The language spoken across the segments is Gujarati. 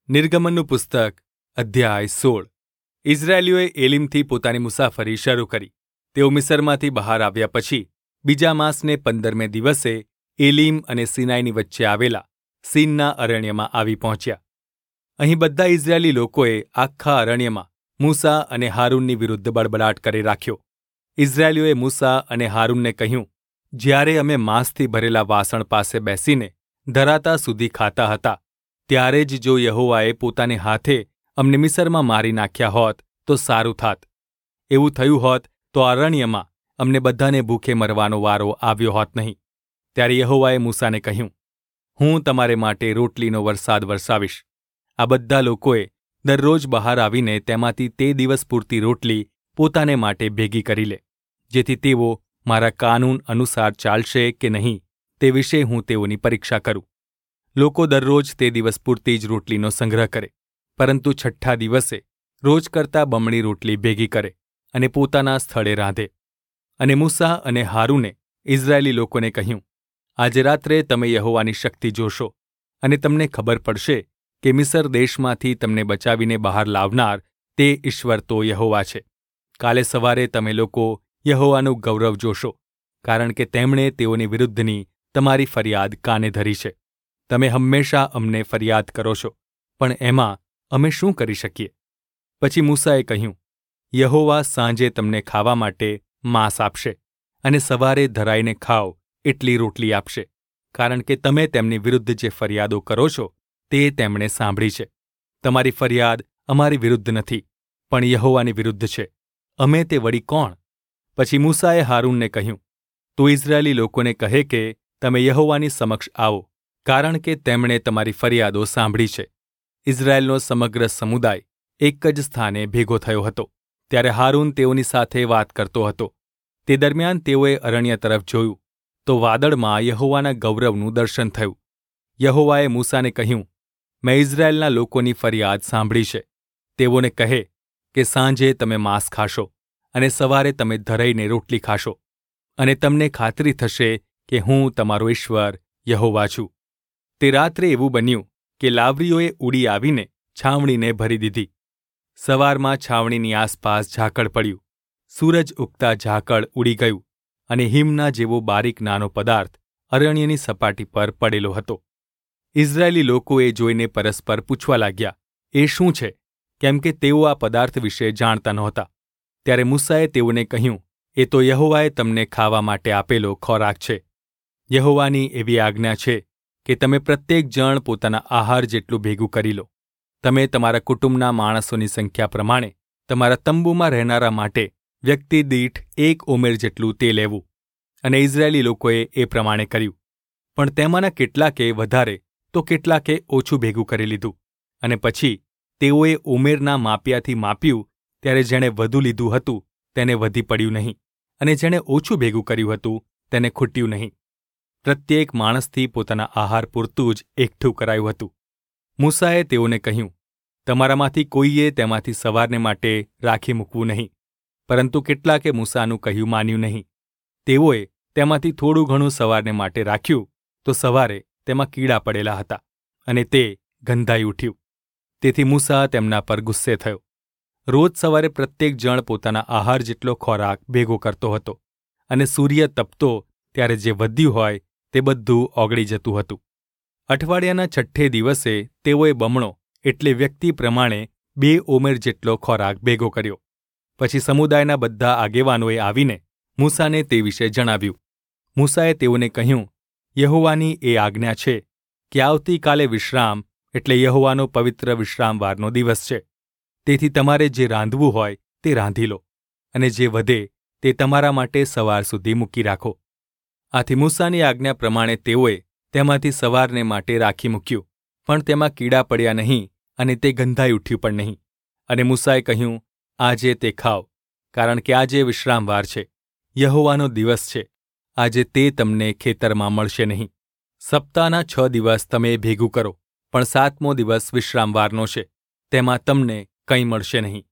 નિર્ગમનનું પુસ્તક અધ્યાય 16 ઇઝરાયેલીઓએ એલીમથી પોતાની મુસાફરી શરૂ કરી. તેઓ મિસરમાંથી બહાર આવ્યા પછી બીજા માસને 15મે દિવસે એલીમ અને સિનાઈની વચ્ચે આવેલા સીનના અરણ્યમાં આવી પહોંચ્યા. અહીં બધા ઇઝરાયેલી લોકોએ આખા અરણ્યમાં મૂસા અને હારૂનની વિરુદ્ધ બડબડાટ કરી રાખ્યો. ઇઝરાયેલીઓએ મૂસા અને હારૂનને કહ્યું, જ્યારે અમે માંસથી ભરેલા વાસણ પાસે બેસીને ધરાતા સુધી ખાતા હતા, ત્યારે જ જો યહોવાએ પોતાને હાથે અમને મિસરમાં મારી નાખ્યા હોત તો સારું થાત. એવું થયું હોત તો અરણ્યમાં અમને બધાને ભૂખે મરવાનો વારો આવ્યો હોત નહીં. ત્યારે યહોવાએ મૂસાને કહ્યું, હું તમારે માટે રોટલીનો વરસાદ વરસાવીશ. આ બધા લોકોએ દરરોજ બહાર આવીને તેમાંથી તે દિવસ પૂરતી રોટલી પોતાને માટે ભેગી કરી લે, જેથી તેઓ મારા કાનૂન અનુસાર ચાલશે કે નહીં તે વિશે હું તેઓની પરીક્ષા કરું. લોકો દરરોજ તે દિવસ પૂરતી જ રોટલીનો સંગ્રહ કરે, પરંતુ છઠ્ઠા દિવસે રોજ કરતાં બમણી રોટલી ભેગી કરે અને પોતાના સ્થળે રાંધે. અને મૂસા અને હારૂને ઇઝરાયેલી લોકોને કહ્યું, આજે રાત્રે તમે યહોવાની શક્તિ જોશો અને તમને ખબર પડશે કે મિસર દેશમાંથી તમને બચાવીને બહાર લાવનાર તે ઈશ્વર તો યહોવા છે. કાલે સવારે તમે લોકો યહોવાનું ગૌરવ જોશો, કારણ કે તેમણે તેઓની વિરુદ્ધની તમારી ફરિયાદ કાને ધરી છે. તમે હંમેશા અમને ફરિયાદ કરો છો, પણ એમાં અમે શું કરી શકીએ? પછી મૂસાએ કહ્યું, યહોવા સાંજે તમને ખાવા માટે માંસ આપશે અને સવારે ધરાઈને ખાઓ એટલી રોટલી આપશે, કારણ કે તમે તેમની વિરુદ્ધ જે ફરિયાદો કરો છો તે તેમણે સાંભળી છે. તમારી ફરિયાદ અમારી વિરુદ્ધ નથી, પણ યહોવાની વિરુદ્ધ છે. અમે તે વળી કોણ? પછી મૂસાએ હારૂનને કહ્યું, તું ઇઝરાયેલી લોકોને કહે કે તમે યહોવાની સમક્ષ આવો, કારણ કે તેમણે તમારી ફરિયાદો સાંભળી છે. ઇઝરાયેલનો સમગ્ર સમુદાય એક જ સ્થાને ભેગો થયો હતો. ત્યારે હારૂન તેઓની સાથે વાત કરતો હતો. તે દરમિયાન તેઓએ અરણ્ય તરફ જોયું તો વાદળમાં યહોવાના ગૌરવનું દર્શન થયું. યહોવાએ મૂસાને કહ્યું, મેં ઇઝરાયેલના લોકોની ફરિયાદ સાંભળી છે. તેઓને કહે કે સાંજે તમે માંસ ખાશો અને સવારે તમે ધરાઈને રોટલી ખાશો, અને તમને ખાતરી થશે કે હું તમારો ઈશ્વર યહોવા છું. તે રાત્રે એવું બન્યું કે લાવરીઓએ ઉડી આવીને છાવણીને ભરી દીધી. સવારમાં છાવણીની આસપાસ ઝાકળ પડ્યું. સૂરજ ઉગતા ઝાકળ ઉડી ગયું અને હિમના જેવો બારીક નાનો પદાર્થ અરણ્યની સપાટી પર પડેલો હતો. ઇઝરાયેલી લોકોએ જોઈને પરસ્પર પૂછવા લાગ્યા, એ શું છે? કેમ કે તેઓ આ પદાર્થ વિશે જાણતા નહોતા. ત્યારે મૂસાએ તેઓને કહ્યું, એ તો યહોવાએ તમને ખાવા માટે આપેલો ખોરાક છે. યહોવાની એવી આજ્ઞા છે કે તમે પ્રત્યેક જણ પોતાના આહાર જેટલું ભેગું કરી લો. તમે તમારા કુટુંબના માણસોની સંખ્યા પ્રમાણે તમારા તંબુમાં રહેનારા માટે વ્યક્તિ દીઠ 1 ઓમેર જેટલું તે લેવું. અને ઇઝરાયેલી લોકોએ એ પ્રમાણે કર્યું. પણ તેમાંના કેટલાકે વધારે તો કેટલાકે ઓછું ભેગું કરી લીધું. અને પછી તેઓએ ઓમેરના માપિયાથી માપ્યું, ત્યારે જેણે વધુ લીધું હતું તેને વધી પડ્યું નહીં, અને જેણે ઓછું ભેગું કર્યું હતું તેને ખૂટ્યું નહીં. પ્રત્યેક માણસથી પોતાના આહાર પૂરતું જ એકઠું કરાયું હતું. મૂસાએ તેઓને કહ્યું, તમારામાંથી કોઈએ તેમાંથી સવારને માટે રાખી મૂકવું નહીં. પરંતુ કેટલાકે મૂસાનું કહ્યું માન્યું નહીં. તેઓએ તેમાંથી થોડું ઘણું સવારને માટે રાખ્યું તો સવારે તેમાં કીડા પડેલા હતા અને તે ગંધાઈ ઉઠ્યું. તેથી મૂસા તેમના પર ગુસ્સે થયો. રોજ સવારે પ્રત્યેક જણ પોતાના આહાર જેટલો ખોરાક ભેગો કરતો હતો, અને સૂર્ય તપતો ત્યારે જે વધ્યું હોય તે બધું ઓગળી જતું હતું. અઠવાડિયાના છઠ્ઠે દિવસે તેઓએ બમણો એટલે વ્યક્તિ પ્રમાણે 2 ઓમેર જેટલો ખોરાક ભેગો કર્યો. પછી સમુદાયના બધા આગેવાનોએ આવીને મૂસાને તે વિશે જણાવ્યું. મૂસાએ તેઓને કહ્યું, યહોવાની એ આજ્ઞા છે કે આવતીકાલે વિશ્રામ એટલે યહોવાનો પવિત્ર વિશ્રામવારનો દિવસ છે. તેથી તમારે જે રાંધવું હોય તે રાંધી લો, અને જે વધે તે તમારા માટે સવાર સુધી મૂકી રાખો. આથી મૂસાની આજ્ઞા પ્રમાણે તેઓએ તેમાંથી સવારને માટે રાખી મૂક્યું, પણ તેમાં કીડા પડ્યા નહીં અને તે ગંધાઈ ઉઠ્યું પણ નહીં. અને મૂસાએ કહ્યું, આજે તે ખાઓ, કારણ કે આજે વિશ્રામવાર છે, યહોવાનો દિવસ છે. આજે તે તમને ખેતરમાં મળશે નહીં. સપ્તાહના 6 દિવસ તમે ભેગું કરો, પણ 7મો દિવસ વિશ્રામવારનો છે, તેમાં તમને કંઈ મળશે નહીં.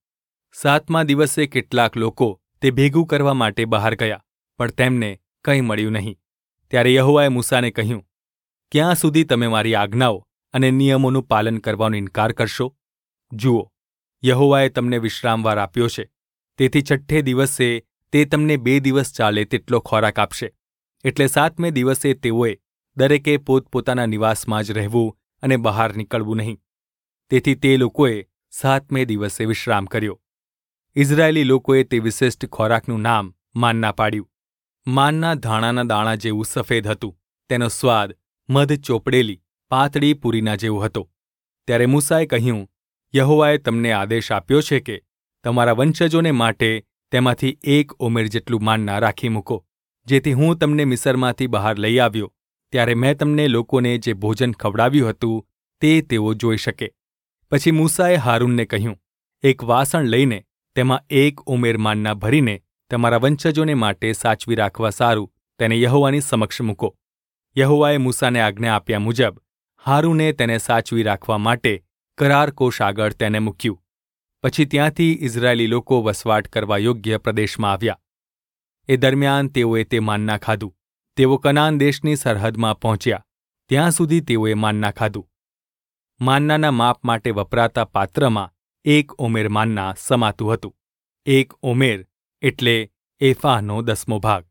7મા દિવસે કેટલાક લોકો તે ભેગું કરવા માટે બહાર ગયા, પણ તેમને કંઈ મળ્યું નહીં. ત્યારે યહોવાએ મૂસાને કહ્યું, ક્યાં સુધી તમે મારી આજ્ઞાઓ અને નિયમોનું પાલન કરવાનો ઇનકાર કરશો? જુઓ, યહોવાએ તમને વિશ્રામવાર આપ્યો છે, તેથી 6 દિવસે તે તમને 2 દિવસ ચાલે તેટલો ખોરાક આપશે. એટલે 7મે દિવસે તેઓએ દરેકે પોતપોતાના નિવાસમાં જ રહેવું અને બહાર નીકળવું નહીં. તેથી તે લોકોએ 7મે દિવસે વિશ્રામ કર્યો. ઇઝરાયેલી લોકોએ તે વિશિષ્ટ ખોરાકનું નામ માન્ના પાડ્યું. માનના ધાણાના દાણા જેવું સફેદ હતું. તેનો સ્વાદ મધ ચોપડેલી પાતળી પૂરીના જેવો હતો. ત્યારે મૂસાએ કહ્યું, યહોવાએ તમને આદેશ આપ્યો છે કે તમારા વંશજોને માટે તેમાંથી 1 ઓમેર જેટલું માન્ના રાખી મૂકો, જેથી હું તમને મિસરમાંથી બહાર લઈ આવ્યો ત્યારે મેં તમને લોકોને જે ભોજન ખવડાવ્યું હતું તે તેઓ જોઈ શકે. પછી મૂસાએ હારૂનને કહ્યું, એક વાસણ લઈને તેમાં 1 ઓમેર માન્ના ભરીને તમારા વંશજોને માટે સાચવી રાખવા સારું તેને યહોવાની સમક્ષ મૂકો. યહોવાએ મૂસાને આજ્ઞા આપ્યા મુજબ હારૂને તેને સાચવી રાખવા માટે કરાર કોષ આગળ તેને મૂક્યું. પછી ત્યાંથી ઇઝરાયેલી લોકો વસવાટ કરવા યોગ્ય પ્રદેશમાં આવ્યા. એ દરમિયાન તેઓએ તે માન્ના ખાધું. તેઓ કનાન દેશની સરહદમાં પહોંચ્યા ત્યાં સુધી તેઓએ માન્ના ખાધું. માન્નાના માપ માટે વપરાતા પાત્રમાં 1 ઓમેર માન્ના સમાતું હતું. 1 ઓમેર એટલે એફાનો 10મો ભાગ.